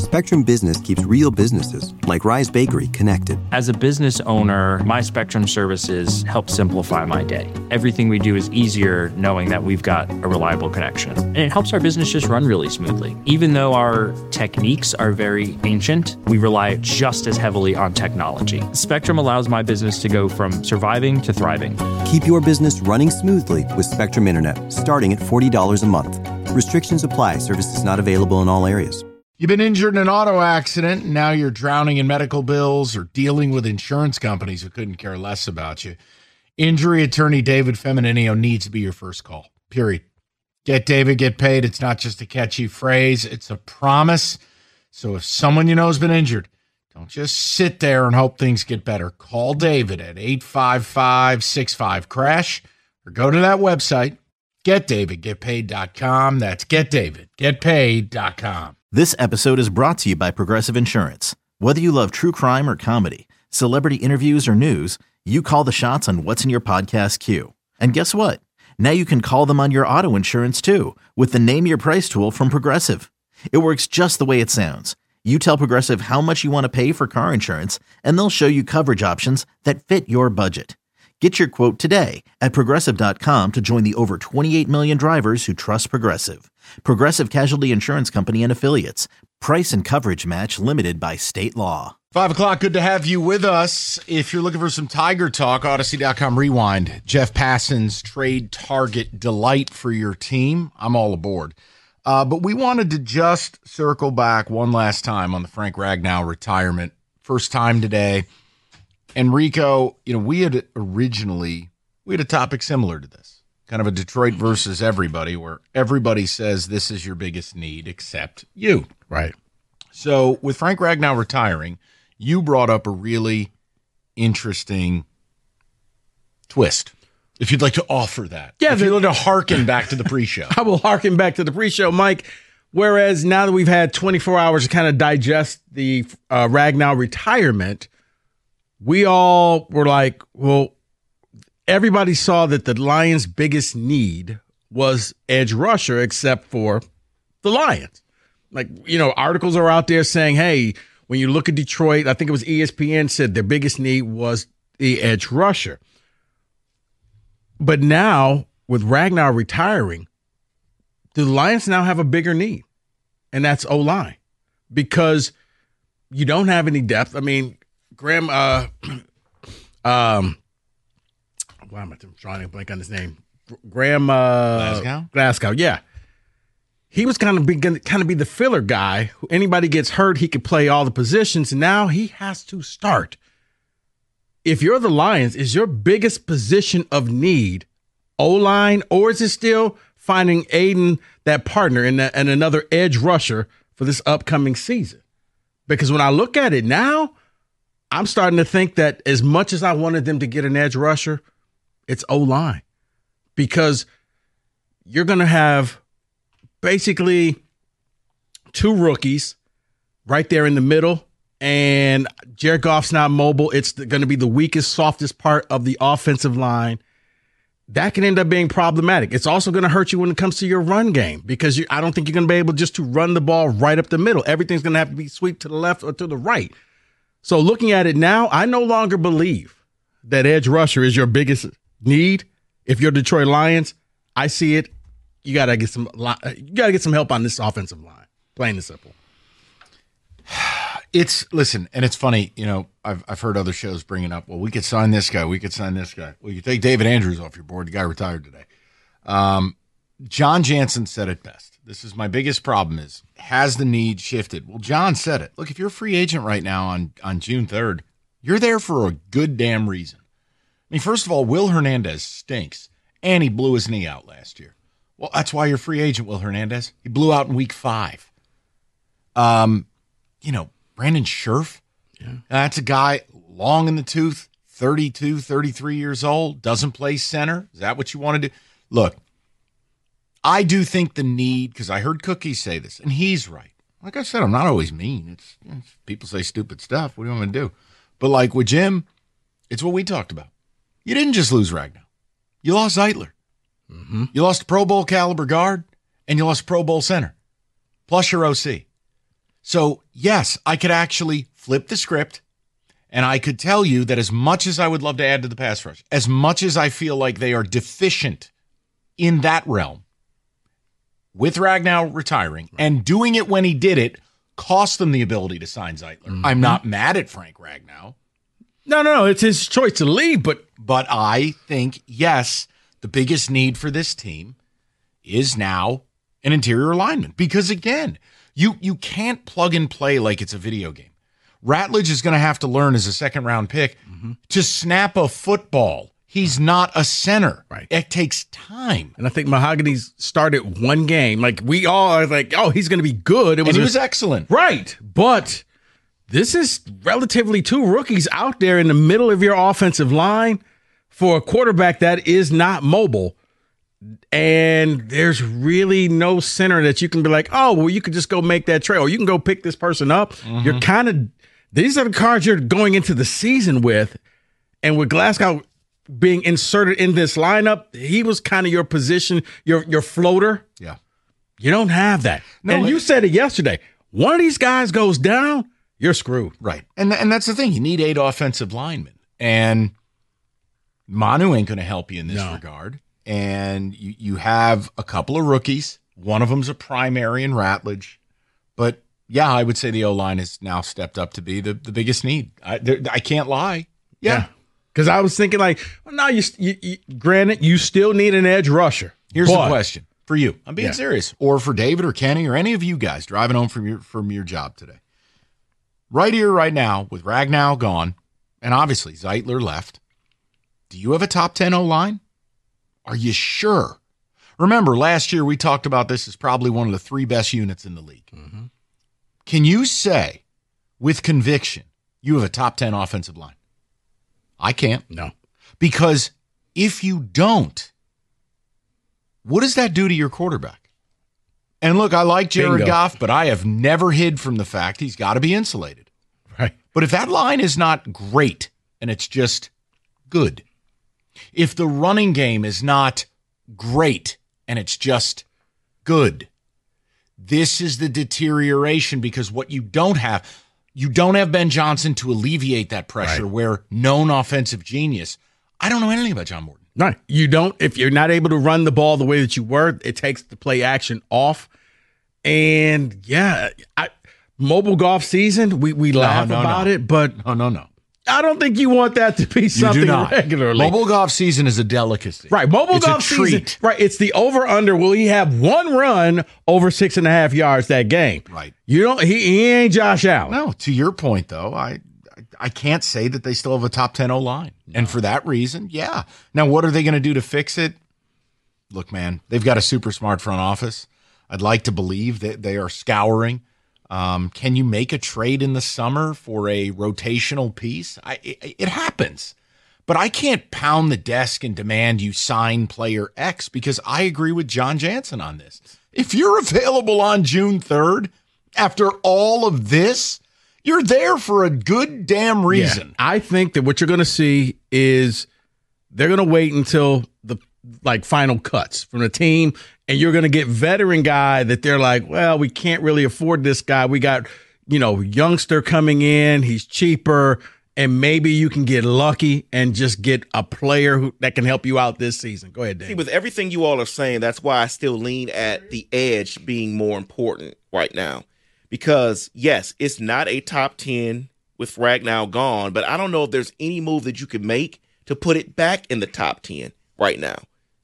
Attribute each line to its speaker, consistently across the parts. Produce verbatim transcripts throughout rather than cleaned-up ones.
Speaker 1: Spectrum Business keeps real businesses, like Rise Bakery, connected.
Speaker 2: As a business owner, my Spectrum services help simplify my day. Everything we do is easier knowing that we've got a reliable connection. And it helps our business just run really smoothly. Even though our techniques are very ancient, we rely just as heavily on technology. Spectrum allows my business to go from surviving to thriving.
Speaker 1: Keep your business running smoothly with Spectrum Internet, starting at forty dollars a month. Restrictions apply. Services not available in all areas.
Speaker 3: You've been injured in an auto accident, and now you're drowning in medical bills or dealing with insurance companies who couldn't care less about you. Injury attorney David Femininio needs to be your first call, period. Get David, get paid. It's not just a catchy phrase. It's a promise. So if someone you know has been injured, don't just sit there and hope things get better. Call David at eight five five, six five, crash or go to that website, get david get paid dot com. That's get david get paid dot com.
Speaker 4: This episode is brought to you by Progressive Insurance. Whether you love true crime or comedy, celebrity interviews or news, you call the shots on what's in your podcast queue. And guess what? Now you can call them on your auto insurance too with the Name Your Price tool from Progressive. It works just the way it sounds. You tell Progressive how much you want to pay for car insurance, and they'll show you coverage options that fit your budget. Get your quote today at Progressive dot com to join the over twenty-eight million drivers who trust Progressive. Progressive Casualty Insurance Company and Affiliates. Price and coverage match limited by state law.
Speaker 3: Five o'clock, good to have you with us. If you're looking for some Tiger talk, Odyssey dot com rewind. Jeff Passan's trade target delight for your team. I'm all aboard. Uh, but we wanted to just circle back one last time on the Frank Ragnow retirement. First time today. And Rico, you know, we had originally, we had a topic similar to this, kind of a Detroit versus everybody, where everybody says this is your biggest need except you.
Speaker 5: Right.
Speaker 3: So with Frank Ragnow retiring, you brought up a really interesting twist. If you'd like to offer that.
Speaker 5: Yeah.
Speaker 3: If you'd like to hearken back to the pre-show.
Speaker 5: I will hearken back to the pre-show, Mike. Whereas now that we've had twenty-four hours to kind of digest the uh, Ragnow retirement, we all were like, well, everybody saw that the Lions' biggest need was edge rusher, except for the Lions. Like, you know, articles are out there saying, hey, when you look at Detroit, I think it was E S P N said their biggest need was the edge rusher. But now, with Ragnow retiring, the Lions now have a bigger need, and that's O-line, because you don't have any depth. I mean, Graham, uh, um, why am I trying to blank on his name? Graham uh,
Speaker 3: Glasgow?
Speaker 5: Glasgow, yeah. He was kind of be, kind of be the filler guy. Anybody gets hurt, he could play all the positions. Now he has to start. If you're the Lions, is your biggest position of need O-line, or is it still finding Aiden, that partner, and, and another edge rusher for this upcoming season? Because when I look at it now, I'm starting to think that as much as I wanted them to get an edge rusher, it's O-line. Because you're going to have basically two rookies right there in the middle, and Jared Goff's not mobile. It's going to be the weakest, softest part of the offensive line. That can end up being problematic. It's also going to hurt you when it comes to your run game, because you, I don't think you're going to be able just to run the ball right up the middle. Everything's going to have to be sweep to the left or to the right. So looking at it now, I no longer believe that edge rusher is your biggest need. If you're Detroit Lions, I see it. You gotta get some. You gotta get some help on this offensive line. Plain and simple.
Speaker 3: It's listen, and it's funny. You know, I've I've heard other shows bringing up. Well, we could sign this guy. We could sign this guy. Well, you take David Andrews off your board. The guy retired today. Um, John Jansen said it best. This is my biggest problem: is has the need shifted? Well, John said it. Look, if you're a free agent right now on on June third, you're there for a good damn reason. I mean, first of all, Will Hernandez stinks, and he blew his knee out last year. Well, that's why you're a free agent, Will Hernandez. He blew out in week five. Um, you know, Brandon Scherf, yeah. That's a guy long in the tooth, thirty-two, thirty-three years old, doesn't play center. Is that what you want to do? Look, I do think the need, because I heard Cookie say this, and he's right. Like I said, I'm not always mean. It's, you know, people say stupid stuff. What do you want me to do? But like with Jim, it's what we talked about. You didn't just lose Ragnow. You lost Zeitler. Mm-hmm. You lost a Pro Bowl caliber guard, and you lost a Pro Bowl center, plus your O C. So, yes, I could actually flip the script, and I could tell you that as much as I would love to add to the pass rush, as much as I feel like they are deficient in that realm, with Ragnow retiring and doing it when he did it, cost them the ability to sign Zeitler. Mm-hmm. I'm not mad at Frank Ragnow.
Speaker 5: No, no, no. It's his choice to leave, but
Speaker 3: but I think, yes, the biggest need for this team is now an interior lineman. Because, again, you you can't plug and play like it's a video game. Ratledge is going to have to learn as a second-round pick mm-hmm. to snap a football. He's not a center.
Speaker 5: Right.
Speaker 3: It takes time.
Speaker 5: And I think Mahogany's started one game. Like, we all are like, oh, he's going to be good. It was
Speaker 3: and he
Speaker 5: a,
Speaker 3: was excellent.
Speaker 5: Right. But this is relatively two rookies out there in the middle of your offensive line for a quarterback that is not mobile. And there's really no center that you can be like, oh, well, you could just go make that trade, or you can go pick this person up. Mm-hmm. You're kind of, these are the cards you're going into the season with. And with Glasgow being inserted in this lineup, he was kind of your position, your your floater.
Speaker 3: Yeah.
Speaker 5: You don't have that.
Speaker 3: No,
Speaker 5: and
Speaker 3: it,
Speaker 5: you said it yesterday. One of these guys goes down, you're screwed.
Speaker 3: Right. And, and that's the thing. You need eight offensive linemen. And Manu ain't going to help you in this no. regard. And you, you have a couple of rookies. One of them's a primary in Ratledge. But, yeah, I would say the O-line has now stepped up to be the, the biggest need. I, there, I can't lie. Yeah.
Speaker 5: Because yeah. I was thinking like, well, no, you, you, you, granted, you still need an edge rusher.
Speaker 3: Here's
Speaker 5: but,
Speaker 3: the question for you. I'm being
Speaker 5: yeah.
Speaker 3: serious. Or for David or Kenny or any of you guys driving home from your from your job today. Right here, right now, with Ragnow gone, and obviously Zeitler left, do you have a top ten O-line? Are you sure? Remember, last year we talked about this as probably one of the three best units in the league. Mm-hmm. Can you say with conviction you have a top ten offensive line? I can't.
Speaker 5: No.
Speaker 3: Because if you don't, what does that do to your quarterback? And look, I like Jared
Speaker 5: Bingo.
Speaker 3: Goff, but I have never hid from the fact he's got to be insulated.
Speaker 5: Right.
Speaker 3: But if that line is not great and it's just good, if the running game is not great and it's just good, this is the deterioration, because what you don't have, you don't have Ben Johnson to alleviate that pressure, right. where known offensive genius. I don't know anything about John Morton.
Speaker 5: Right. You don't, if you're not able to run the ball the way that you were, it takes the play action off. And yeah, I, mobile golf season, we, we laugh
Speaker 3: no, no,
Speaker 5: about
Speaker 3: no.
Speaker 5: it, but
Speaker 3: no, no, no.
Speaker 5: I don't think you want that to be something regularly.
Speaker 3: Mobile golf season is a delicacy.
Speaker 5: Right. Mobile
Speaker 3: it's
Speaker 5: golf season. Right. It's the over under. Will he have one run over six and a half yards that game?
Speaker 3: Right.
Speaker 5: You don't, he, he ain't Josh Allen.
Speaker 3: No, to your point though, I, I, I can't say that they still have a top ten O-line. No. And for that reason, yeah. Now, what are they going to do to fix it? Look, man, they've got a super smart front office. I'd like to believe that they are scouring. Um, can you make a trade in the summer for a rotational piece? I, it, it happens. But I can't pound the desk and demand you sign player X, because I agree with John Jansen on this. If you're available on June third, after all of this, you're there for a good damn reason.
Speaker 5: Yeah, I think that what you're going to see is they're going to wait until the like final cuts from the team, and you're going to get veteran guy that they're like, well, we can't really afford this guy. We got, you know, youngster coming in. He's cheaper, and maybe you can get lucky and just get a player who that can help you out this season. Go ahead, Dave.
Speaker 6: See, with everything you all are saying, that's why I still lean at the edge being more important right now. Because, yes, it's not a top ten with Ragnow gone, but I don't know if there's any move that you could make to put it back in the top ten right now.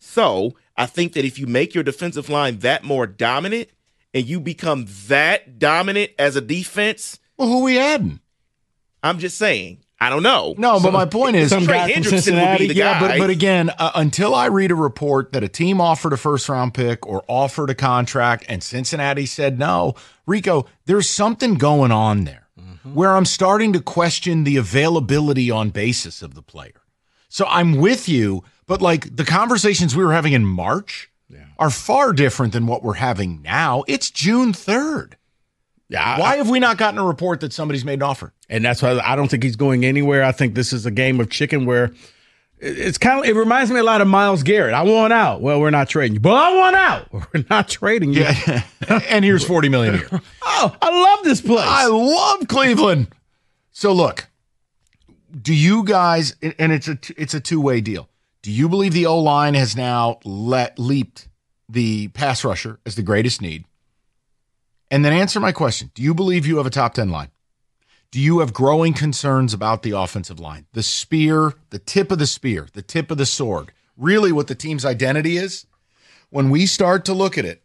Speaker 6: So I think that if you make your defensive line that more dominant and you become that dominant as a defense.
Speaker 3: Well, who we adding?
Speaker 6: I'm just saying. I don't know.
Speaker 3: No, but my point is,
Speaker 5: some guy from Cincinnati.
Speaker 3: Yeah, but, but again, uh, until I read a report that a team offered a first round pick or offered a contract and Cincinnati said no, Rico, there's something going on there mm-hmm. where I'm starting to question the availability on basis of the player. So I'm with you, but like the conversations we were having in March yeah. are far different than what we're having now. It's June third.
Speaker 5: Yeah,
Speaker 3: Why
Speaker 5: I,
Speaker 3: have we not gotten a report that somebody's made an offer?
Speaker 5: And that's why I don't think he's going anywhere. I think this is a game of chicken where It's kind of, it reminds me a lot of Myles Garrett. I want out. Well, we're not trading you, but I want out. We're not trading you.
Speaker 3: Yeah. And here's forty million dollars a year.
Speaker 5: Oh, I love this place.
Speaker 3: I love Cleveland. So look, do you guys, and it's a, it's a two-way deal. Do you believe the O-line has now let leaped the pass rusher as the greatest need? And then answer my question. Do you believe you have a top ten line? Do you have growing concerns about the offensive line? The spear, the tip of the spear, the tip of the sword, really what the team's identity is? When we start to look at it,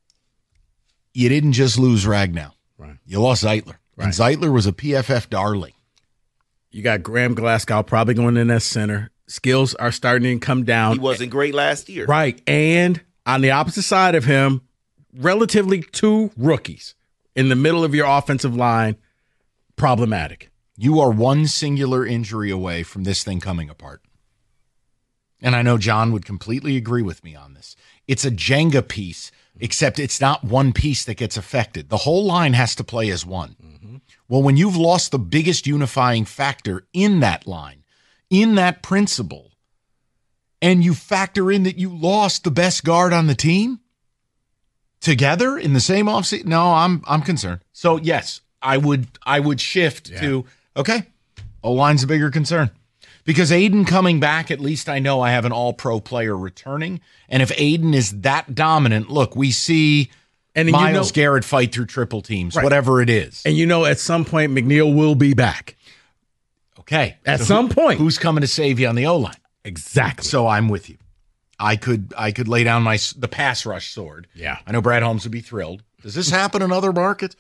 Speaker 3: you didn't just lose Ragnow.
Speaker 5: Right.
Speaker 3: You lost Zeitler.
Speaker 5: Right.
Speaker 3: And Zeitler was a P F F darling.
Speaker 5: You got Graham Glasgow probably going in that center. Skills are starting to come down.
Speaker 6: He wasn't great last year.
Speaker 5: Right. And on the opposite side of him, relatively two rookies in the middle of your offensive line. Problematic.
Speaker 3: You are one singular injury away from this thing coming apart. And I know John would completely agree with me on this. It's a Jenga piece, except it's not one piece that gets affected. The whole line has to play as one. Mm-hmm. Well, when you've lost the biggest unifying factor in that line, in that principle, and you factor in that you lost the best guard on the team together in the same offseason, no, I'm I'm concerned. So yes, I would I would shift yeah. to, okay, O-line's a bigger concern. Because Aiden coming back, at least I know I have an all-pro player returning. And if Aiden is that dominant, look, we see and Myles you know, Garrett fight through triple teams, right. whatever it is.
Speaker 5: And you know at some point McNeil will be back.
Speaker 3: Okay.
Speaker 5: At
Speaker 3: so
Speaker 5: some
Speaker 3: who,
Speaker 5: point.
Speaker 3: Who's coming to save you on the O-line?
Speaker 5: Exactly.
Speaker 3: So I'm with you. I could I could lay down my the pass rush sword.
Speaker 5: Yeah.
Speaker 3: I know Brad Holmes would be thrilled. Does this happen in other markets?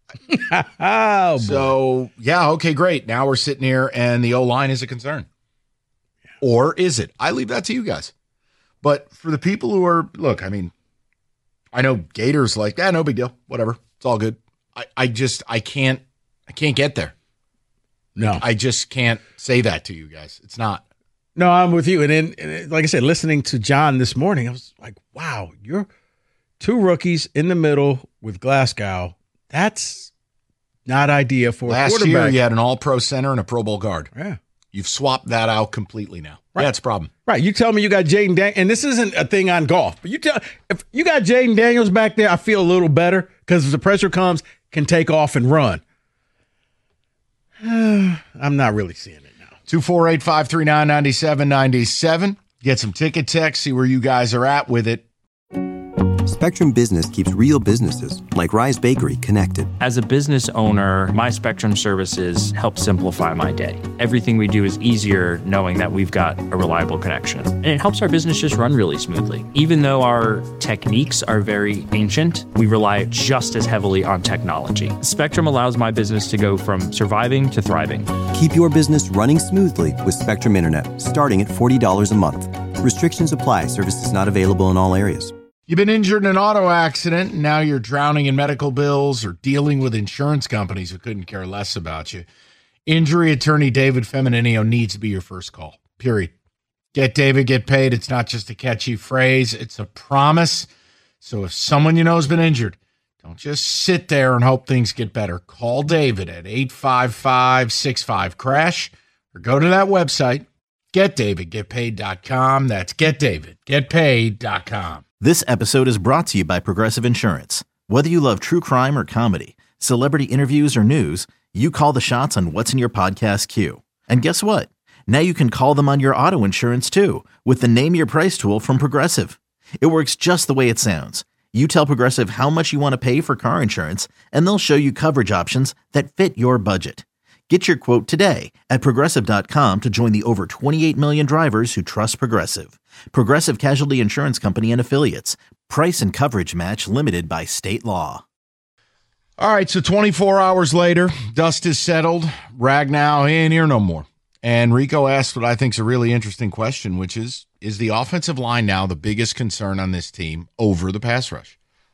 Speaker 5: oh,
Speaker 3: so, yeah, okay, great. Now we're sitting here and the O-line is a concern. Yeah. Or is it? I leave that to you guys. But for the people who are, look, I mean, I know Gators like, yeah, no big deal. Whatever. It's all good. I, I just, I can't, I can't get there.
Speaker 5: No.
Speaker 3: I just can't say that to you guys. It's not.
Speaker 5: No, I'm with you. And then, and like I said, listening to John this morning, I was like, wow, you're two rookies in the middle with Glasgow. That's not ideal for
Speaker 3: Last
Speaker 5: a quarterback.
Speaker 3: year, you had an all-pro center and a Pro Bowl guard.
Speaker 5: Yeah.
Speaker 3: You've swapped that out completely now.
Speaker 5: Right.
Speaker 3: That's a problem.
Speaker 5: Right. You tell me you got Jaden Daniels, and this isn't a thing on golf, but you tell if you got Jaden Daniels back there, I feel a little better because if the pressure comes, can take off and run. I'm not really seeing it now.
Speaker 3: two four eight, five three nine, nine seven nine seven. Get some ticket text, see where you guys are at with it.
Speaker 1: Spectrum Business keeps real businesses, like Rise Bakery, connected.
Speaker 2: As a business owner, my Spectrum services help simplify my day. Everything we do is easier knowing that we've got a reliable connection. And it helps our business just run really smoothly. Even though our techniques are very ancient, we rely just as heavily on technology. Spectrum allows my business to go from surviving to thriving.
Speaker 1: Keep your business running smoothly with Spectrum Internet, starting at forty dollars a month. Restrictions apply. Services not available in all areas.
Speaker 3: You've been injured in an auto accident, and now you're drowning in medical bills or dealing with insurance companies who couldn't care less about you. Injury attorney David Femininio needs to be your first call, period. Get David, get paid. It's not just a catchy phrase. It's a promise. So if someone you know has been injured, don't just sit there and hope things get better. Call David at eight five five, six five, crash or go to that website, get david get paid dot com. That's get david get paid dot com.
Speaker 4: This episode is brought to you by Progressive Insurance. Whether you love true crime or comedy, celebrity interviews or news, you call the shots on what's in your podcast queue. And guess what? Now you can call them on your auto insurance too with the Name Your Price tool from Progressive. It works just the way it sounds. You tell Progressive how much you want to pay for car insurance, and they'll show you coverage options that fit your budget. Get your quote today at Progressive dot com to join the over twenty-eight million drivers who trust Progressive. Progressive Casualty Insurance Company and Affiliates. Price and coverage match limited by state law.
Speaker 3: All right, so twenty-four hours later, dust is settled. Ragnow, he ain't here no more. And Rico asked what I think is a really interesting question, which is, is the offensive line now the biggest concern on this team over the pass rush?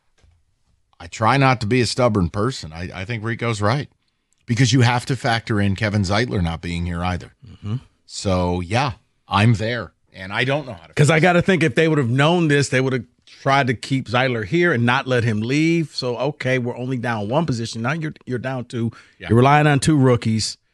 Speaker 3: I try not to be a stubborn person. I, I think Rico's right. Because you have to factor in Kevin Zeitler not being here either. Mm-hmm. So, yeah, I'm there, and I don't know how to.
Speaker 5: Because I got to think if they would have known this, they would have tried to keep Zeitler here and not let him leave. So, okay, we're only down one position. Now you're you're down two. Yeah. You're relying on two rookies.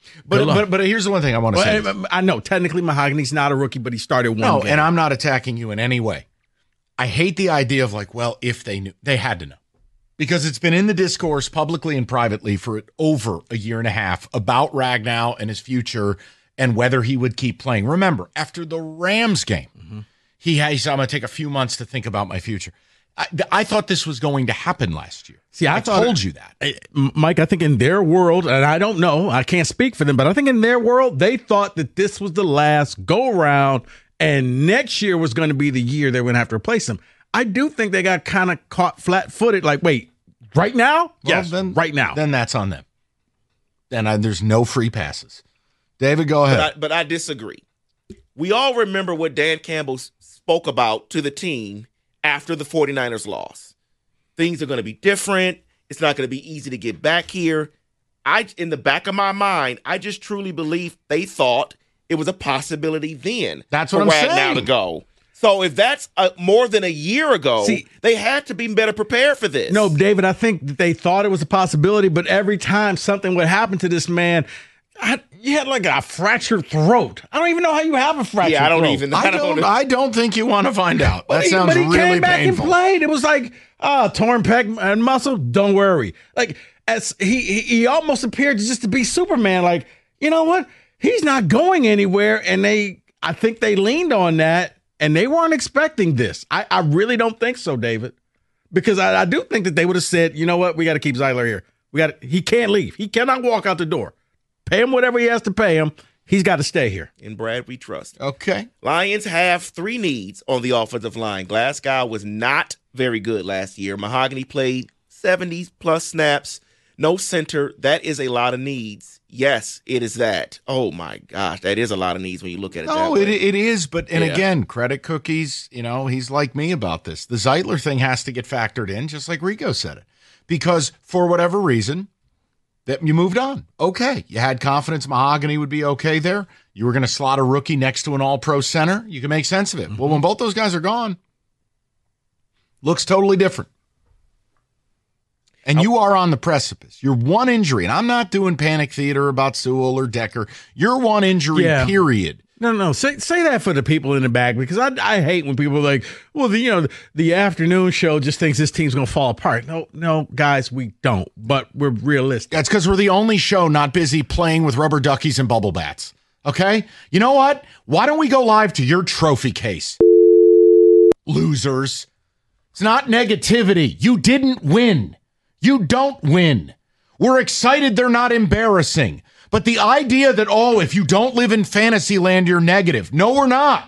Speaker 3: But but but here's the one thing I want to say.
Speaker 5: Well, I know technically Mahogany's not a rookie, but he started one
Speaker 3: No,
Speaker 5: game.
Speaker 3: and I'm not attacking you in any way. I hate the idea of like, well, if they knew, they had to know. Because it's been in the discourse publicly and privately for over a year and a half about Ragnow and his future and whether he would keep playing. Remember, after the Rams game, mm-hmm. he, he said, I'm going to take a few months to think about my future. I, I thought this was going to happen last year.
Speaker 5: See, I,
Speaker 3: I
Speaker 5: thought,
Speaker 3: told you that.
Speaker 5: Mike, I think in their world, and I don't know, I can't speak for them, but I think in their world, they thought that this was the last go-round and next year was going to be the year they were going to have to replace him. I do think they got kind of caught flat-footed. Like, wait, right now?
Speaker 3: Well,
Speaker 5: yes,
Speaker 3: then,
Speaker 5: right now.
Speaker 3: Then that's on them. Then I, there's no free passes. David, go ahead.
Speaker 6: But I, but I disagree. We all remember what Dan Campbell spoke about to the team after the 49ers loss. Things are going to be different. It's not going to be easy to get back here. I, in the back of my mind, I just truly believe they thought it was a possibility then.
Speaker 3: That's what
Speaker 6: for
Speaker 3: I'm
Speaker 6: Ragnow
Speaker 3: saying.
Speaker 6: to go. So if that's a, more than a year ago,
Speaker 5: See,
Speaker 6: they had to be better prepared for this.
Speaker 5: No, David, I think that they thought it was a possibility, but every time something would happen to this man, I, you had like a fractured throat. I don't even know how you have a fractured
Speaker 6: Yeah, I don't
Speaker 5: throat.
Speaker 6: even.
Speaker 3: I don't, I don't think you want to find out. That
Speaker 5: But he,
Speaker 3: sounds
Speaker 5: but he
Speaker 3: really
Speaker 5: came back
Speaker 3: painful.
Speaker 5: and played. It was like, oh, torn pec and muscle. Don't worry. Like as he, he he almost appeared just to be Superman. Like, you know what? He's not going anywhere. And they, I think they leaned on that, and they weren't expecting this. I, I really don't think so, David, because I, I do think that they would have said, you know what? We got to keep Zeitler here. We got. He can't leave. He cannot walk out the door. Pay him whatever he has to pay him. He's got to stay here.
Speaker 6: In Brad, we trust.
Speaker 3: Okay.
Speaker 6: Lions have three needs on the offensive line. Glasgow was not very good last year. Mahogany played seventy plus snaps. No center. That is a lot of needs. Yes, it is that. Oh, my gosh. That is a lot of needs when you look at it.
Speaker 3: No,
Speaker 6: that
Speaker 3: it,
Speaker 6: way.
Speaker 3: it is. But, and
Speaker 6: Yeah.
Speaker 3: again, credit cookies, you know, he's like me about this. The Zeitler thing has to get factored in, just like Rico said it. Because for whatever reason, that you moved on. Okay. You had confidence Mahogany would be okay there. You were going to slot a rookie next to an all-pro center. You can make sense of it. Mm-hmm. Well, when both those guys are gone, looks totally different. And you are on the precipice. You're one injury, and I'm not doing panic theater about Sewell or Decker. You're one injury,
Speaker 5: Yeah.
Speaker 3: period.
Speaker 5: No, no, say say that for the people in the back, because I I hate when people are like, well, the, you know, the afternoon show just thinks this team's going to fall apart. No, no, guys, we don't. But we're realistic.
Speaker 3: That's because we're the only show not busy playing with rubber duckies and bubble bats. Okay? You know what? Why don't we go live to your trophy case? Losers. It's not negativity. You didn't win. You don't win. We're excited they're not embarrassing. But the idea that, oh, if you don't live in fantasy land, you're negative. No, we're not.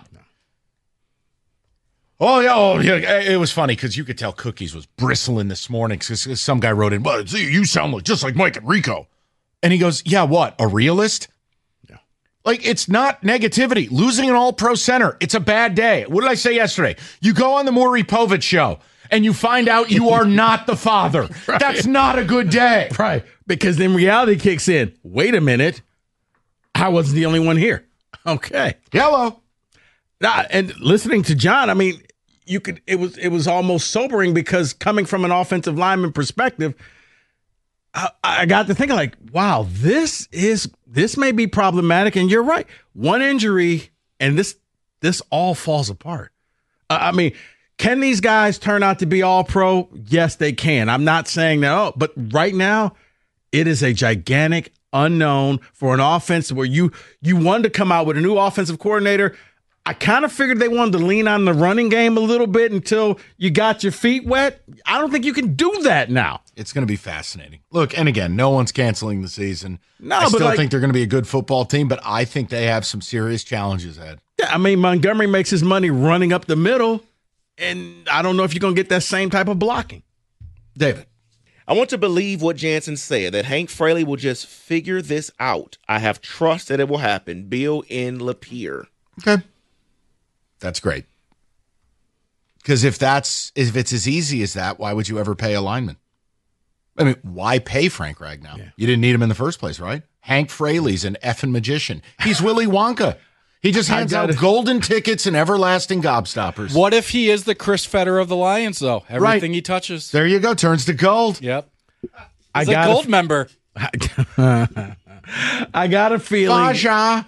Speaker 3: Oh, yeah, oh, yeah. It was funny because you could tell Cookies was bristling this morning because some guy wrote in, well, you sound like, just like Mike and Rico. And he goes, yeah, what, a realist? Yeah. Like, it's not negativity. Losing an all-pro center, it's a bad day. What did I say yesterday? You go on the Maury Povich show and you find out you are not the father. Right. That's not a good day.
Speaker 5: Right. Because then reality kicks in. Wait a minute. I wasn't the only one here. Okay.
Speaker 3: Hello.
Speaker 5: Nah, and listening to John, I mean, you could it was it was almost sobering because coming from an offensive lineman perspective, I, I got to thinking like, wow, this is this may be problematic. And you're right. One injury and this this all falls apart. Uh, I mean, can these guys turn out to be all pro? Yes, they can. I'm not saying that, oh, but right now, it is a gigantic unknown for an offense where you you wanted to come out with a new offensive coordinator. I kind of figured they wanted to lean on the running game a little bit until you got your feet wet. I don't think you can do that now.
Speaker 3: It's going to be fascinating. Look, and again, no one's canceling the season.
Speaker 5: No,
Speaker 3: I
Speaker 5: but
Speaker 3: still
Speaker 5: like,
Speaker 3: think they're going to be a good football team, but I think they have some serious challenges ahead.
Speaker 5: Yeah, I mean, Montgomery makes his money running up the middle, and I don't know if you're going to get that same type of blocking.
Speaker 3: David.
Speaker 6: I want to believe what Jansen said, that Hank Fraley will just figure this out. I have trust that it will happen. Bill in Lapeer.
Speaker 3: Okay. That's great. Because if that's if it's as easy as that, why would you ever pay a lineman? I mean, why pay Frank Ragnow? Yeah. You didn't need him in the first place, right? Hank Fraley's an effing magician. He's Willy Wonka. He just hands out golden tickets and everlasting gobstoppers.
Speaker 7: What if he is the Chris Federer of the Lions, though? Everything
Speaker 3: right.
Speaker 7: he touches.
Speaker 3: There you go. Turns to gold.
Speaker 7: Yep.
Speaker 5: I
Speaker 7: He's
Speaker 5: got
Speaker 7: a gold f- member.
Speaker 5: I got a feeling.
Speaker 3: Faja.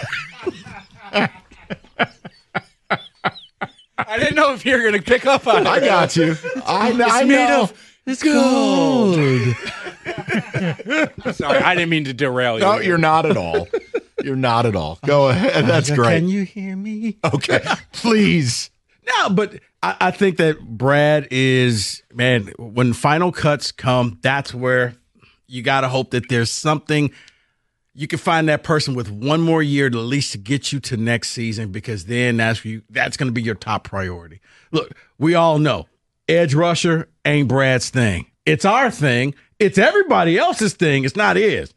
Speaker 7: I didn't know if you were going to pick up on it.
Speaker 3: I got you. I,
Speaker 7: It's
Speaker 3: I
Speaker 7: made
Speaker 3: know.
Speaker 7: of it's gold. Sorry, I didn't mean to derail you.
Speaker 3: No, you're not at all. You're not at all. Go ahead. That's great.
Speaker 5: Can you hear me?
Speaker 3: Okay, please.
Speaker 5: No, but I, I think that Brad is, man, when final cuts come, that's where you got to hope that there's something. You can find that person with one more year to at least to get you to next season, because then that's you. That's going to be your top priority. Look, we all know edge rusher ain't Brad's thing. It's our thing. It's everybody else's thing. It's not his.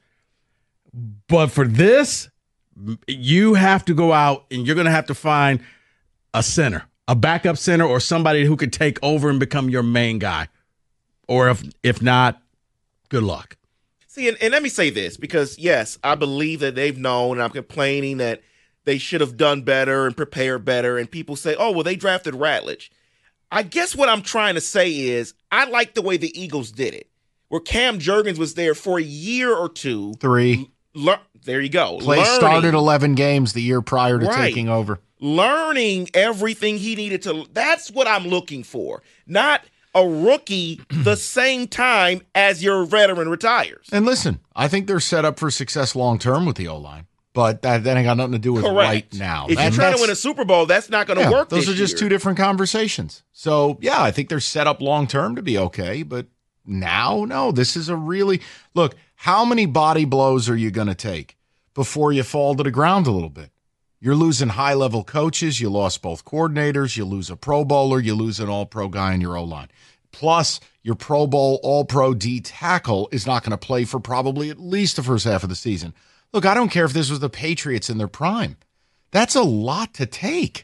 Speaker 5: But for this, you have to go out and you're going to have to find a center, a backup center, or somebody who could take over and become your main guy. Or if if not, good luck.
Speaker 6: See, and, and let me say this, because, yes, I believe that they've known, and I'm complaining that they should have done better and prepared better, and people say, oh, well, they drafted Ratledge. I guess what I'm trying to say is I like the way the Eagles did it, where Cam Jurgens was there for a year or two.
Speaker 3: Three.
Speaker 6: Le- there you go.
Speaker 3: Play
Speaker 6: Learning,
Speaker 3: started eleven games the year prior to
Speaker 6: Right.
Speaker 3: taking over.
Speaker 6: learning everything he needed to. That's what I'm looking for, not a rookie the same time as your veteran retires.
Speaker 3: And listen, I think they're set up for success long term with the O-line, but that, that ain't got nothing to do with
Speaker 6: Correct.
Speaker 3: right now.
Speaker 6: If
Speaker 3: That-
Speaker 6: you're trying to
Speaker 3: that's-
Speaker 6: win a Super Bowl, that's not going to
Speaker 3: yeah,
Speaker 6: work.
Speaker 3: Those
Speaker 6: this
Speaker 3: are just
Speaker 6: year.
Speaker 3: two different conversations. So, yeah, I think they're set up long term to be okay, but now, no, this is a really look. How many body blows are you going to take before you fall to the ground a little bit? You're losing high level coaches. You lost both coordinators. You lose a Pro Bowler. You lose an All Pro guy in your O line. Plus, your Pro Bowl All Pro D tackle is not going to play for probably at least the first half of the season. Look, I don't care if this was the Patriots in their prime. That's a lot to take.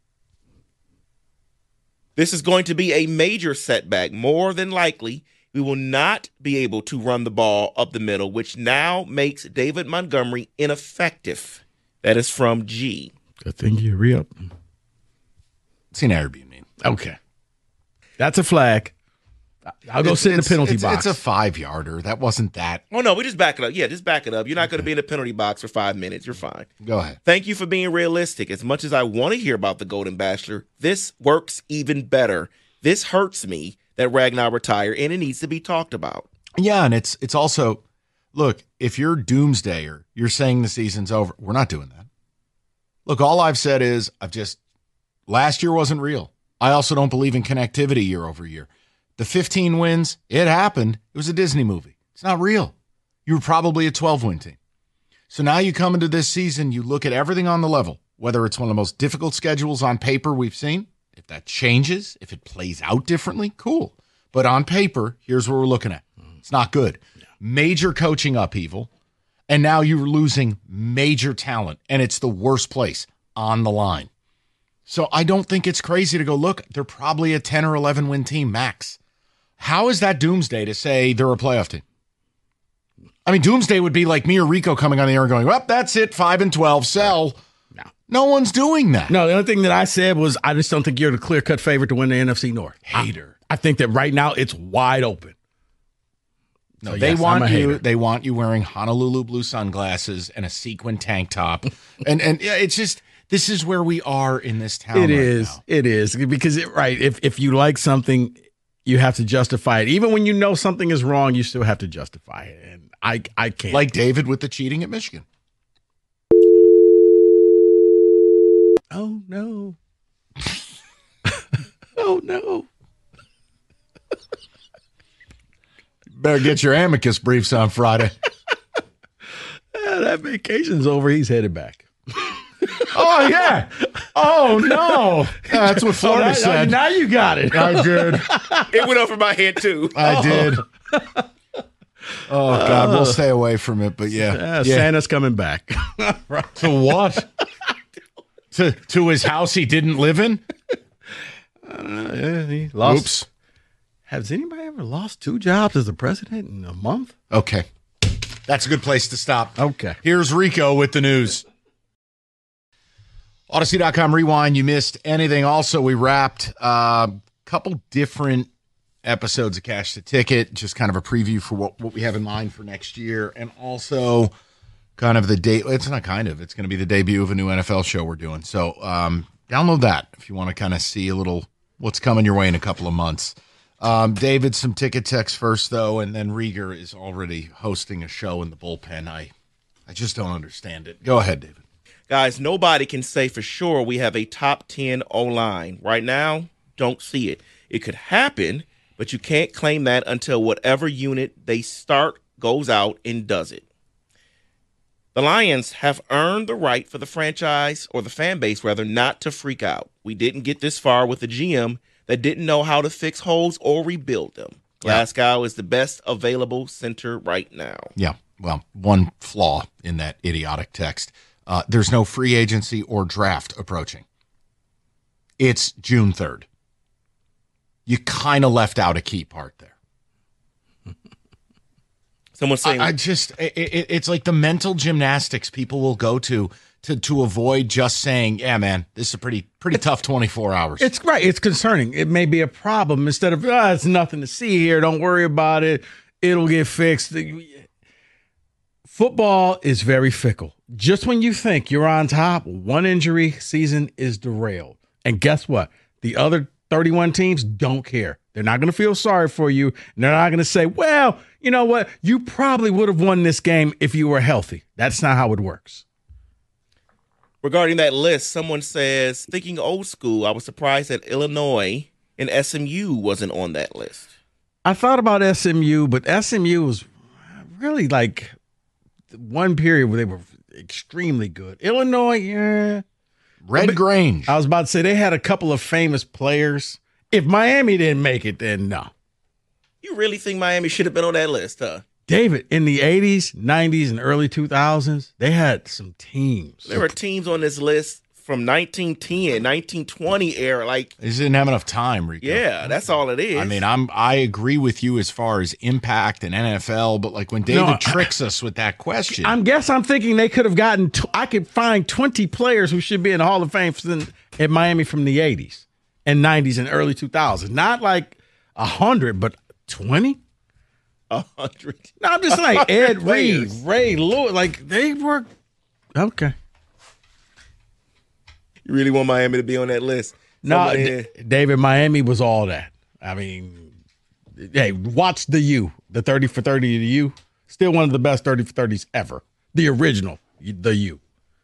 Speaker 6: This is going to be a major setback. More than likely, we will not be able to run the ball up the middle, which now makes David Montgomery ineffective. That is from G.
Speaker 5: Good thing you re up.
Speaker 3: See, now you're being mean.
Speaker 5: Okay. That's a flag. I'll go
Speaker 3: It's-
Speaker 5: sit in the
Speaker 3: it's-
Speaker 5: penalty
Speaker 3: it's,
Speaker 5: box.
Speaker 3: It's a five yarder. That wasn't that.
Speaker 6: Oh, no, we just back it up. Yeah, just back it up. You're not going to be in the penalty box for five minutes. You're fine.
Speaker 3: Go ahead.
Speaker 6: Thank you for being realistic. As much as I want to hear about the Golden Bachelor, this works even better. This hurts me that Ragnar retired, and it needs to be talked about.
Speaker 3: Yeah, and it's it's also, look, if you're doomsdayer, you're saying the season's over. We're not doing that. Look, all I've said is I've just, last year wasn't real. I also don't believe in connectivity year over year. The fifteen wins, it happened. It was a Disney movie. It's not real. You were probably a twelve-win team. So now you come into this season, you look at everything on the level, whether it's one of the most difficult schedules on paper we've seen. If that changes, if it plays out differently, cool. But on paper, here's what we're looking at. It's not good. Major coaching upheaval, and now you're losing major talent, and it's the worst place on the line. So I don't think it's crazy to go, look, they're probably a ten or eleven win team max. How is that doomsday to say they're a playoff team? I mean, doomsday would be like me or Rico coming on the air and going, well, that's it, five and twelve, sell.
Speaker 5: No.
Speaker 3: No one's doing that.
Speaker 5: No, the only thing that I said was I just don't think you're the clear-cut favorite to win the N F C North.
Speaker 3: Hater.
Speaker 5: I, I think that right now it's wide open.
Speaker 3: No,
Speaker 5: So,
Speaker 3: they
Speaker 5: yes, I'm
Speaker 3: want
Speaker 5: a
Speaker 3: you.
Speaker 5: hater.
Speaker 3: They want you wearing Honolulu blue sunglasses and a sequin tank top, and and yeah, it's just this is where we are in this town.
Speaker 5: It
Speaker 3: right
Speaker 5: is.
Speaker 3: now.
Speaker 5: It is because it, right. If if you like something, you have to justify it. Even when you know something is wrong, you still have to justify it. And I I can't.
Speaker 3: Like David with the cheating at Michigan.
Speaker 5: oh no, oh no.
Speaker 3: Better get your amicus briefs on Friday.
Speaker 5: Yeah, that vacation's over. He's headed back.
Speaker 3: Oh yeah. Oh no. That's what Florida
Speaker 5: Oh, that-
Speaker 3: said.
Speaker 5: Now you got it.
Speaker 3: I did.
Speaker 6: It went over my head, too.
Speaker 3: I did. Oh God, we'll stay away from it. But yeah,
Speaker 5: Yeah,
Speaker 3: yeah.
Speaker 5: Santa's coming back.
Speaker 3: To what? to to his house he didn't live in.
Speaker 5: Yeah, he lost.
Speaker 3: Oops.
Speaker 5: Has anybody ever lost two jobs as a president in a month?
Speaker 3: Okay, that's a good place to stop.
Speaker 5: Okay.
Speaker 3: Here's Rico with the news. Odyssey dot com rewind. You missed anything. Also, we wrapped a uh, couple different episodes of Cash the Ticket, just kind of a preview for what, what we have in mind for next year. And also kind of the day. It's not kind of. It's going to be the debut of a new N F L show we're doing. So um, download that if you want to kind of see a little what's coming your way in a couple of months. Um, David, some ticket text first, though, and then Rieger is already hosting a show in the bullpen. I, I just don't understand it. Go ahead, David.
Speaker 6: Guys, nobody can say for sure we have a top ten O-line. Right now, don't see it. It could happen, but you can't claim that until whatever unit they start goes out and does it. The Lions have earned the right for the franchise, or the fan base rather, not to freak out. We didn't get this far with the G M that didn't know how to fix holes or rebuild them. Glasgow is the best available center right now.
Speaker 3: Yeah, well, one flaw in that idiotic text. Uh, there's no free agency or draft approaching. It's June third. You kind of left out a key part there.
Speaker 6: Someone's saying,
Speaker 3: I, I just, it, it, it's like the mental gymnastics people will go to, to to avoid just saying, yeah, man, this is a pretty pretty tough twenty-four hours.
Speaker 5: It's right. It's concerning. It may be a problem instead of, ah, it's nothing to see here. Don't worry about it. It'll get fixed. Football is very fickle. Just when you think you're on top, one injury, season is derailed. And guess what? The other thirty-one teams don't care. They're not going to feel sorry for you. And they're not going to say, well, you know what? You probably would have won this game if you were healthy. That's not how it works.
Speaker 6: regarding that list, someone says, thinking old school, I was surprised that Illinois and S M U wasn't on that list.
Speaker 5: I thought about S M U, but S M U was really like one period where they were extremely good. Illinois, yeah.
Speaker 3: Red Grange.
Speaker 5: I was about to say they had a couple of famous players. If Miami didn't make it, then no.
Speaker 6: You really think Miami should have been on that list, huh?
Speaker 5: David, in the eighties, nineties, and early two thousands, they had some teams.
Speaker 6: There were teams on this list from nineteen ten, nineteen twenty era. Like,
Speaker 3: they just didn't have enough time, Rico.
Speaker 6: Yeah, that's all it is.
Speaker 3: I mean, I'm I agree with you as far as impact and N F L, but like when David
Speaker 5: No,
Speaker 3: tricks us with that question,
Speaker 5: I guess I'm thinking they could have gotten. T- I could find twenty players who should be in the Hall of Fame from, at Miami from the eighties and nineties and early two thousands. Not like a hundred, but twenty.
Speaker 6: A hundred.
Speaker 5: No, I'm just like Ed Reed,
Speaker 6: players.
Speaker 5: Ray Lewis. Like they were okay.
Speaker 6: You really want Miami to be on that list?
Speaker 5: No,
Speaker 6: Somebody
Speaker 5: D-
Speaker 6: here-
Speaker 5: David, Miami was all that. I mean, hey, watch the U, the thirty for thirty of the U. Still one of the best thirty for thirties ever. The original, the U.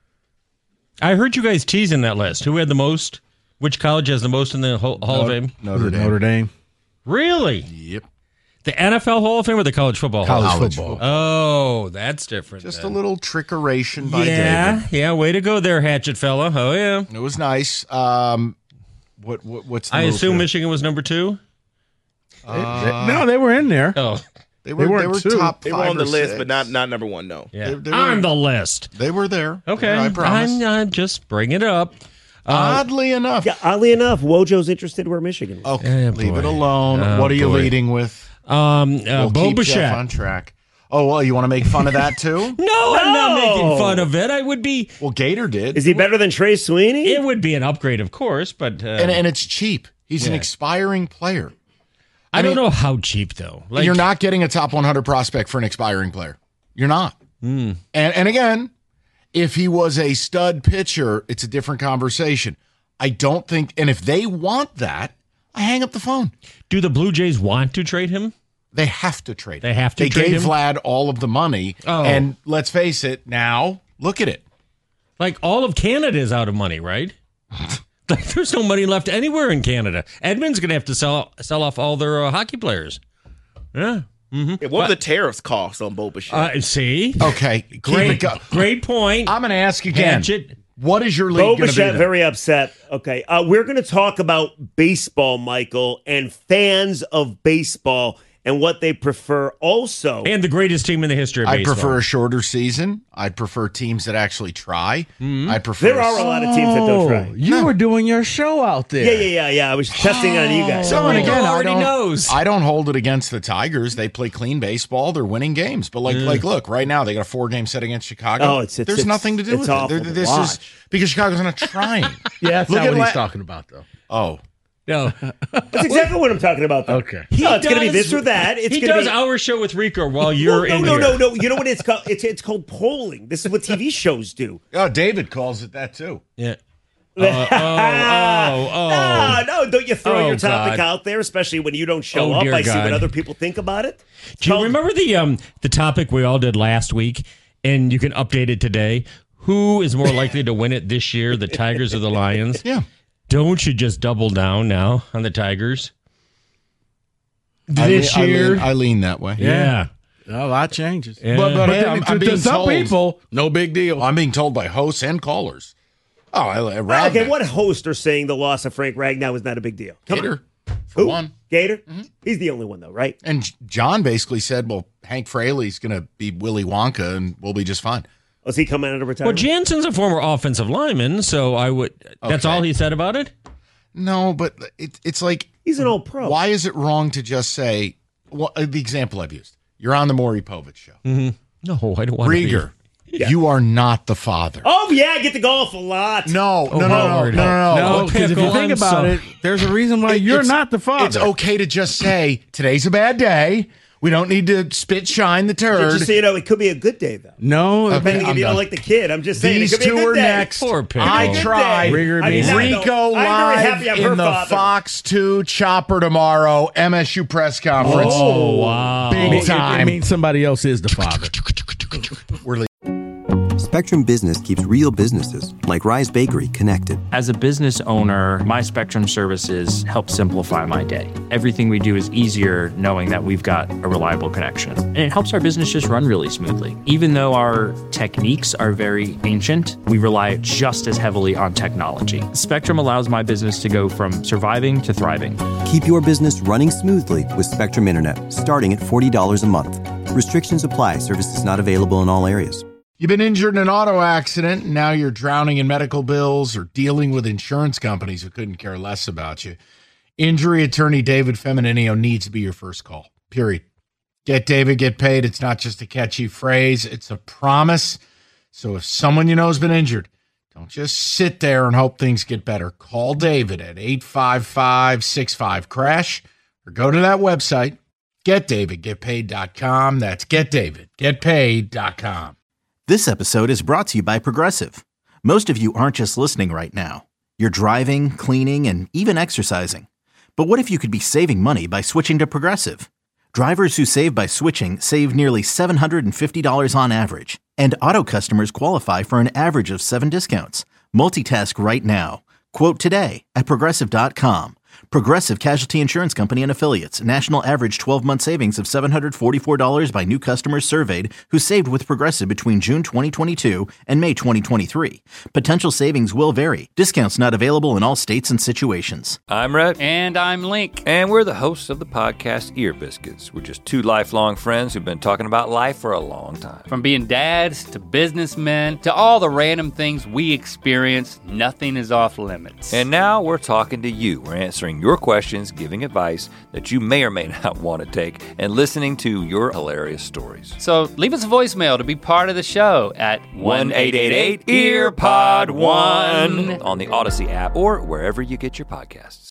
Speaker 8: I heard you guys teasing that list. Who had the most? Which college has the most in the Hall Hall of Fame?
Speaker 3: Notre
Speaker 5: Was it
Speaker 3: Dame.
Speaker 5: Notre Dame.
Speaker 8: Really?
Speaker 3: Yep.
Speaker 8: The N F L Hall of Fame or the college football Hall
Speaker 5: College
Speaker 8: of Fame?
Speaker 5: football.
Speaker 8: Oh, that's different.
Speaker 3: Just
Speaker 8: then.
Speaker 3: a little trickeration by
Speaker 8: yeah,
Speaker 3: David.
Speaker 8: yeah. Way to go there, Hatchet fella. Oh yeah.
Speaker 3: It was nice. Um, what, what what's the
Speaker 8: I
Speaker 3: move
Speaker 8: assume
Speaker 3: here?
Speaker 8: Michigan was number two.
Speaker 5: They- they- no, they were in there.
Speaker 8: Oh,
Speaker 3: They were
Speaker 5: They
Speaker 3: they
Speaker 5: weren't
Speaker 3: were
Speaker 5: two.
Speaker 3: top
Speaker 6: They
Speaker 3: five
Speaker 6: were on the
Speaker 3: or
Speaker 6: list,
Speaker 3: six.
Speaker 6: but not not number one. No.
Speaker 8: yeah.
Speaker 3: They- they were-
Speaker 8: on the list.
Speaker 3: They were there.
Speaker 8: Okay,
Speaker 3: I promise.
Speaker 8: I'm, I'm just bring it up.
Speaker 3: Oddly enough.
Speaker 7: Yeah, oddly enough, Wojo's interested where Michigan was.
Speaker 3: Okay,
Speaker 8: Eh,
Speaker 3: leave it
Speaker 8: boy.
Speaker 3: alone.
Speaker 8: Oh,
Speaker 3: what are you
Speaker 8: boy.
Speaker 3: leading with?
Speaker 8: Um, uh,
Speaker 3: We'll
Speaker 8: Bo
Speaker 3: keep Jeff on
Speaker 8: Bichette.
Speaker 3: track. Oh, well, you want to make fun of that too?
Speaker 8: No, I'm not
Speaker 7: No.
Speaker 8: making fun of it. I would be.
Speaker 3: Well, Gator did.
Speaker 7: Is he better than Trey Sweeney?
Speaker 8: It would be an upgrade, of course, but uh,
Speaker 3: and, and it's cheap. He's an
Speaker 8: Yeah.
Speaker 3: expiring player.
Speaker 8: I,
Speaker 3: I
Speaker 8: don't
Speaker 3: mean-
Speaker 8: know how cheap though. Like
Speaker 3: You're not getting a top one hundred prospect for an expiring player. You're not.
Speaker 8: Hmm.
Speaker 3: And and again, if he was a stud pitcher, it's a different conversation. I don't think, and if they want that, I hang up the phone.
Speaker 8: Do the Blue Jays want to trade him?
Speaker 3: They have to trade.
Speaker 8: They
Speaker 3: him.
Speaker 8: have to
Speaker 3: They
Speaker 8: trade
Speaker 3: gave
Speaker 8: him?
Speaker 3: Vlad all of the money,
Speaker 8: Oh.
Speaker 3: and let's face it. Now look at it.
Speaker 8: Like all of Canada is out of money, right? Like there's no money left anywhere in Canada. Edmonton's gonna have to sell sell off all their uh, hockey players. Yeah.
Speaker 6: Yeah, what were the tariffs cost on Bo Bichette?
Speaker 8: Uh, see,
Speaker 3: Okay, keep it
Speaker 8: great,
Speaker 3: go-
Speaker 8: great point.
Speaker 3: I'm going to ask again.
Speaker 8: Hatchet.
Speaker 3: What is your
Speaker 7: Bo
Speaker 3: league going to be?
Speaker 7: Bichette
Speaker 3: then?
Speaker 7: very upset. Okay, uh, we're going to talk about baseball, Michael, and fans of baseball and what they prefer. Also,
Speaker 8: And the greatest team in the history of
Speaker 3: I
Speaker 8: baseball.
Speaker 3: prefer a shorter season. I'd prefer teams that actually try.
Speaker 8: Mm-hmm.
Speaker 3: I prefer.
Speaker 7: there are a lot of teams that don't try.
Speaker 5: Oh, you were doing your show out there.
Speaker 7: Yeah, yeah, yeah, yeah. I was testing on you guys.
Speaker 3: So, and
Speaker 8: Rico
Speaker 3: again, I
Speaker 8: already
Speaker 3: don't,
Speaker 8: knows.
Speaker 3: I don't hold it against the Tigers. They play clean baseball. They're winning games. But like, like, look, right now they got a four game set against Chicago.
Speaker 7: Oh, it's- it's-
Speaker 3: There's
Speaker 7: it's-
Speaker 3: nothing to do
Speaker 7: it's
Speaker 3: with
Speaker 7: awful
Speaker 3: it.
Speaker 7: to
Speaker 3: They're- This is
Speaker 7: watch.
Speaker 3: because Chicago's not trying.
Speaker 5: Yeah, that's
Speaker 3: Look
Speaker 5: not
Speaker 3: at
Speaker 5: what
Speaker 3: la-
Speaker 5: he's talking about, though.
Speaker 3: Oh,
Speaker 8: No.
Speaker 7: That's exactly what I'm talking about, though.
Speaker 5: Okay.
Speaker 7: No, it's going to be
Speaker 8: does-
Speaker 7: this or that. It's
Speaker 8: he
Speaker 7: gonna
Speaker 8: does
Speaker 7: be,
Speaker 8: our show with Rico while you're
Speaker 7: no,
Speaker 8: in
Speaker 7: no,
Speaker 8: here.
Speaker 7: no, no, no. You know what it's called? It's it's called polling. This is what T V shows do.
Speaker 3: Oh, David calls it that too.
Speaker 8: Yeah. Uh, oh, oh, oh.
Speaker 7: No, no, don't you throw
Speaker 8: Oh,
Speaker 7: your topic
Speaker 8: God.
Speaker 7: out there, especially when you don't show
Speaker 8: Oh,
Speaker 7: up.
Speaker 8: dear
Speaker 7: I see
Speaker 8: God.
Speaker 7: what other people think about it. It's
Speaker 8: Do you
Speaker 7: called-
Speaker 8: remember the um the topic we all did last week, and you can update it today? Who is more likely to win it this year, the Tigers or the Lions?
Speaker 3: Yeah.
Speaker 8: Don't you just double down now on the Tigers?
Speaker 3: I
Speaker 8: This
Speaker 3: lean- I
Speaker 8: year?
Speaker 3: lean, I lean that way.
Speaker 8: Yeah.
Speaker 5: A lot changes.
Speaker 8: Yeah.
Speaker 3: But, but
Speaker 5: But
Speaker 3: hey,
Speaker 5: then
Speaker 3: I'm,
Speaker 5: to,
Speaker 3: I'm
Speaker 5: to
Speaker 3: being
Speaker 5: some
Speaker 3: told,
Speaker 5: people, no big deal.
Speaker 3: I'm being told by hosts and callers. Oh, I, I
Speaker 7: Oh,
Speaker 3: Ragnar.
Speaker 7: okay, what host are saying the loss of Frank Ragnow is not a big deal? Come on.
Speaker 3: Gator, for
Speaker 7: Who?
Speaker 3: one.
Speaker 7: Gator? He's the only one, though, right?
Speaker 3: And J- John basically said, well, Hank Fraley's going to be Willy Wonka and we'll be just fine.
Speaker 7: Was he coming out of
Speaker 8: Well,
Speaker 7: retirement?
Speaker 8: Jansen's a former offensive lineman, so I would. That's
Speaker 3: Okay.
Speaker 8: all he said about it.
Speaker 3: No, but it, it's like,
Speaker 7: He's an old pro.
Speaker 3: why is it wrong to just say, well, uh, the example I've used, you're on the Maury Povich show.
Speaker 8: No, I don't want
Speaker 3: Rieger, you are not the father.
Speaker 7: Oh, yeah, I get to golf a lot.
Speaker 3: No, no, no, no, no,
Speaker 8: Howard.
Speaker 3: no, no, no.
Speaker 5: No, because if you
Speaker 8: Pickle,
Speaker 5: think
Speaker 8: I'm
Speaker 5: about
Speaker 8: so-
Speaker 5: it, there's a reason why
Speaker 3: It-
Speaker 5: you're
Speaker 3: it's-
Speaker 5: not the father.
Speaker 3: It's okay to just say, today's a bad day. We don't need to spit shine the turd.
Speaker 7: Just so you know, it could be a good day, though.
Speaker 5: No,
Speaker 3: Okay.
Speaker 7: Depending
Speaker 3: I'm
Speaker 7: if you
Speaker 3: done.
Speaker 7: don't like the kid. I'm just saying,
Speaker 3: These
Speaker 7: it could be
Speaker 3: two
Speaker 7: a good
Speaker 3: are
Speaker 7: day.
Speaker 3: next.
Speaker 8: Poor Pickle.
Speaker 3: I
Speaker 7: Good
Speaker 3: tried.
Speaker 7: day.
Speaker 5: Rigor
Speaker 7: I mean,
Speaker 5: being-
Speaker 7: I
Speaker 3: Rico
Speaker 7: know. I'm very
Speaker 3: live
Speaker 7: happy I'm her
Speaker 3: in the
Speaker 7: father.
Speaker 3: Fox two chopper tomorrow, M S U press conference.
Speaker 8: Oh, wow.
Speaker 3: Big
Speaker 5: It- It,
Speaker 3: time.
Speaker 5: means somebody else is the father.
Speaker 3: We're
Speaker 1: Spectrum Business keeps real businesses, like Rise Bakery, connected.
Speaker 2: As a business owner, my Spectrum services help simplify my day. Everything we do is easier knowing that we've got a reliable connection. And it helps our business just run really smoothly. Even though our techniques are very ancient, we rely just as heavily on technology. Spectrum allows my business to go from surviving to thriving.
Speaker 1: Keep your business running smoothly with Spectrum Internet, starting at forty dollars a month. Restrictions apply. Services not available in all areas.
Speaker 3: You've been injured in an auto accident, and now you're drowning in medical bills or dealing with insurance companies who couldn't care less about you. Injury attorney David Femininio needs to be your first call, period. Get David, get paid. It's not just a catchy phrase, it's a promise. So if someone you know has been injured, don't just sit there and hope things get better. Call David at eight five five, six five, crash or go to that website, get david get paid dot com. That's get david get paid dot com.
Speaker 4: This episode is brought to you by Progressive. Most of you aren't just listening right now. You're driving, cleaning, and even exercising. But what if you could be saving money by switching to Progressive? Drivers who save by switching save nearly seven hundred fifty dollars on average. And auto customers qualify for an average of seven discounts. Multitask right now. Quote today at Progressive dot com. Progressive Casualty Insurance Company and Affiliates. National average twelve-month savings of seven hundred forty-four dollars by new customers surveyed who saved with Progressive between June twenty twenty-two and May twenty twenty-three. Potential savings will vary. Discounts not available in all states and situations.
Speaker 9: I'm Rhett.
Speaker 10: And I'm Link.
Speaker 9: And we're the hosts of the podcast Ear Biscuits. We're just two lifelong friends who've been talking about life for a long time.
Speaker 10: From being dads to businessmen to all the random things we experience, nothing is off limits.
Speaker 9: And now we're talking to you. We're answering your questions, giving advice that you may or may not want to take, and listening to your hilarious stories.
Speaker 10: So leave us a voicemail to be part of the show at
Speaker 9: one eight eight eight, E A R P O D one on the Odyssey app or wherever you get your podcasts.